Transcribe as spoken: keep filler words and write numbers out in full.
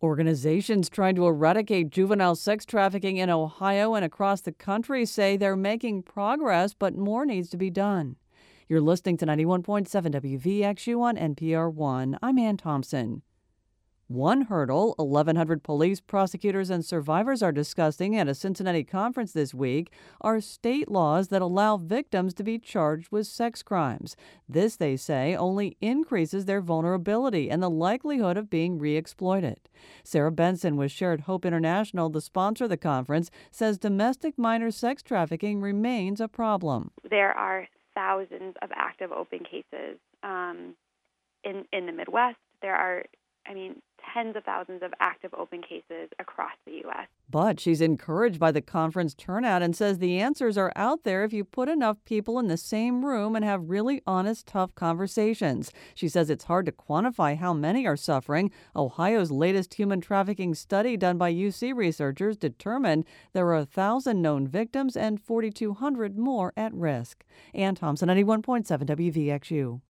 Organizations trying to eradicate juvenile sex trafficking in Ohio and across the country say they're making progress, but more needs to be done. You're listening to ninety-one point seven W V X U on N P R one. I'm Ann Thompson. One hurdle eleven hundred police, prosecutors, and survivors are discussing at a Cincinnati conference this week are state laws that allow victims to be charged with sex crimes. This, they say, only increases their vulnerability and the likelihood of being re-exploited. Sarah Benson with Shared Hope International, the sponsor of the conference, says domestic minor sex trafficking remains a problem. There are thousands of active open cases um, in, in the Midwest. There are, I mean, tens of thousands of active open cases across the U S. But she's encouraged by the conference turnout and says the answers are out there if you put enough people in the same room and have really honest, tough conversations. She says it's hard to quantify how many are suffering. Ohio's latest human trafficking study done by U C researchers determined there are one thousand known victims and four thousand two hundred more at risk. Ann Thompson, ninety-one point seven W V X U.